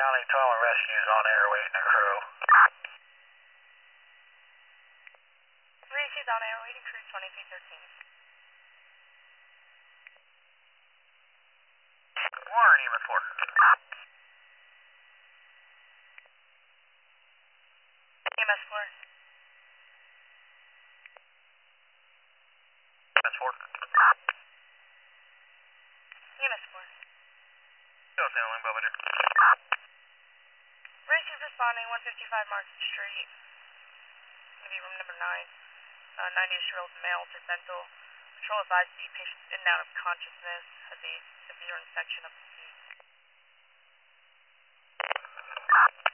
County, Tallman Rescue's on air waiting to crew. Rescue's on air waiting crew 2313. Warren, EMS 4. EMS 4. EMS 4. EMS 4. Still sailing, Belvedere. Rescue's responding 155 Market Street. Maybe room number 9. 90-year-old male with dental. Patrol advised the patient in and out of consciousness. Has a severe infection of the teeth.